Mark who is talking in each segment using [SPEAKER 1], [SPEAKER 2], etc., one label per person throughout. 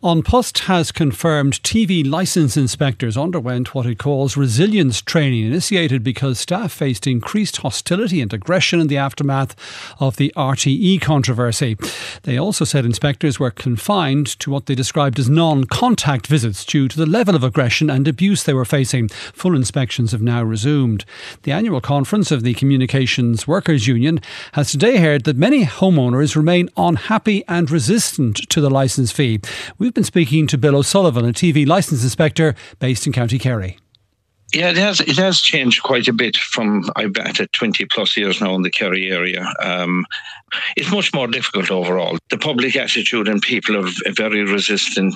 [SPEAKER 1] An Post has confirmed TV licence inspectors underwent what it calls resilience training, initiated because staff faced increased hostility and aggression in the aftermath of the RTE controversy. They also said inspectors were confined to what they described as non-contact visits due to the level of aggression and abuse they were facing. Full inspections have now resumed. The annual conference of the Communications Workers Union has today heard that many homeowners remain unhappy and resistant to the licence fee. We've been speaking to Bill O'Sullivan, a TV licence inspector based in County Kerry.
[SPEAKER 2] Yeah, it has changed quite a bit from, I've been at it 20 plus years now in the Kerry area. It's much more difficult overall. The public attitude and people are very resistant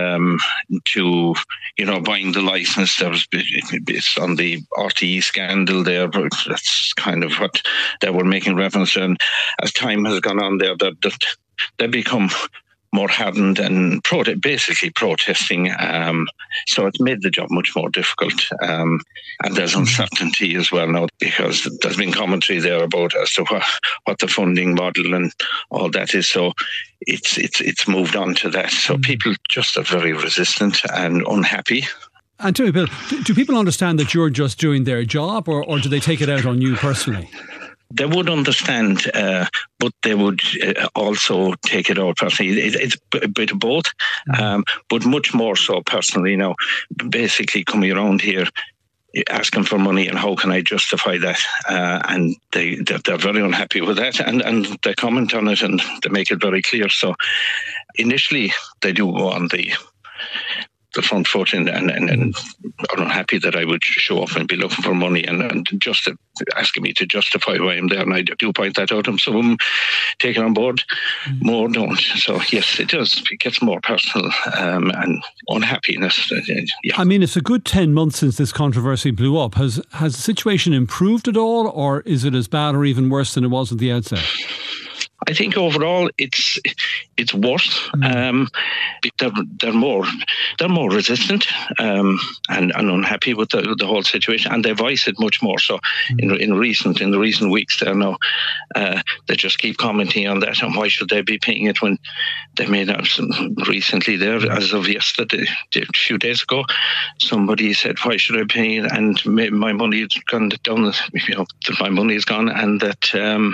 [SPEAKER 2] to, buying the licence. It's on the RTE scandal there, but that's kind of what they were making reference to. And as time has gone on there, they become more hardened and basically protesting. So it's made the job much more difficult. And there's uncertainty as well now, because there's been commentary there about as to what the funding model and all that is. So it's moved on to that. So people just are very resistant and unhappy.
[SPEAKER 1] And tell me, Bill, do people understand that you're just doing their job, or do they take it out on you personally?
[SPEAKER 2] They would understand, but they would also take it out personally. It's a bit of both, but much more so personally now. Basically coming around here asking for money, and how can I justify that? And they're very unhappy with that, and they comment on it and they make it very clear. So initially they do go on the front foot and are unhappy that I would show up and be looking for money and just asking me to justify why I'm there. And I do point that out. And some of them take it on board, more don't. So yes, it does. It gets more personal and unhappiness. Yeah.
[SPEAKER 1] I mean, it's a good 10 months since this controversy blew up. Has the situation improved at all, or is it as bad or even worse than it was at the outset?
[SPEAKER 2] I think overall it's worse. They're more resistant and unhappy with the whole situation, and they voice it much more so in the recent weeks. There now, they just keep commenting on that, and why should they be paying it when they made up recently there, as of yesterday, a few days ago, somebody said, why should I pay it? And my money has gone down. That my money is gone, and that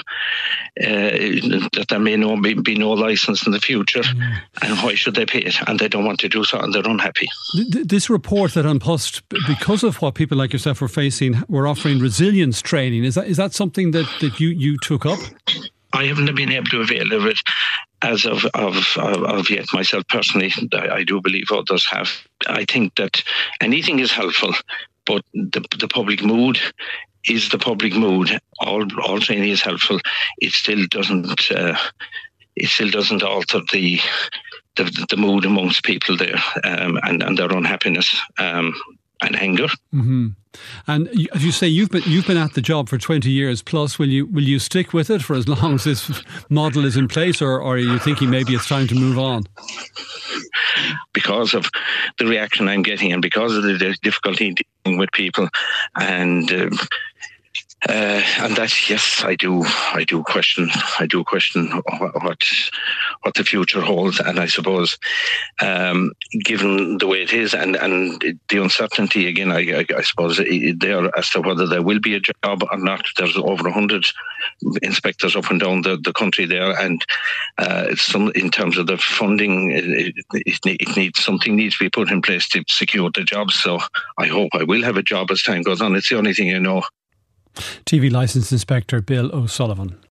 [SPEAKER 2] there may be no licence in the future, and why should they pay it? And they don't want to do so, and they're unhappy.
[SPEAKER 1] This report that An Post, because of what people like yourself were facing, were offering resilience training. Is that something that you took up?
[SPEAKER 2] I haven't been able to avail of it as of yet myself personally. I do believe others have. I think that anything is helpful, but the public mood is the public mood. All training is helpful. It still doesn't alter the mood amongst people there, and their unhappiness and anger.
[SPEAKER 1] Mm-hmm. And as you say, you've been at the job for 20 years plus. Will you stick with it for as long as this model is in place, or are you thinking maybe it's time to move on?
[SPEAKER 2] Because of the reaction I'm getting, and because of the difficulty dealing with people, and that, yes, I do question what the future holds. And I suppose, given the way it is and the uncertainty again, I suppose there as to whether there will be a job or not. There's over 100 inspectors up and down the country there, and in terms of the funding, something needs to be put in place to secure the jobs. So I hope I will have a job as time goes on. It's the only thing I know.
[SPEAKER 1] TV licence inspector Bill O'Sullivan.